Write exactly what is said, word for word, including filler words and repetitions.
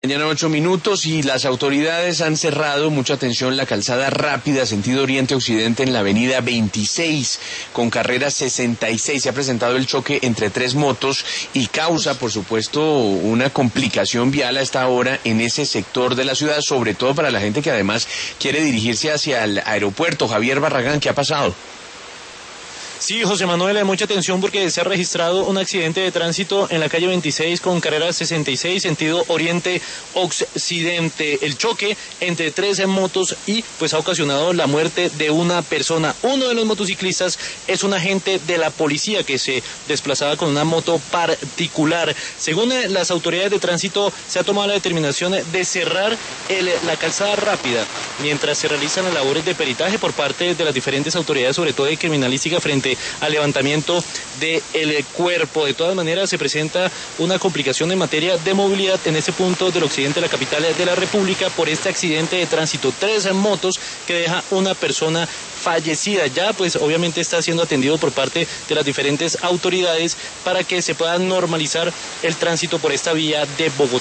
Mañana ocho minutos y las autoridades han cerrado, mucha atención, la calzada rápida sentido oriente-occidente en la avenida veintiséis con carrera sesenta y seis. Se ha presentado el choque entre tres motos y causa, por supuesto, una complicación vial a esta hora en ese sector de la ciudad, sobre todo para la gente que además quiere dirigirse hacia el aeropuerto. Javier Barragán, ¿qué ha pasado? Sí, José Manuel, mucha atención porque se ha registrado un accidente de tránsito en la calle veintiséis con carrera sesenta y seis, sentido oriente-occidente. El choque entre tres motos y pues ha ocasionado la muerte de una persona. Uno de los motociclistas es un agente de la policía que se desplazaba con una moto particular. Según las autoridades de tránsito, se ha tomado la determinación de cerrar el, la calzada rápida mientras se realizan las labores de peritaje por parte de las diferentes autoridades, sobre todo de criminalística, frente al levantamiento del cuerpo. De todas maneras, se presenta una complicación en materia de movilidad en este punto del occidente de la capital de la República por este accidente de tránsito. Tres motos que deja una persona fallecida. Ya pues obviamente está siendo atendido por parte de las diferentes autoridades para que se pueda normalizar el tránsito por esta vía de Bogotá.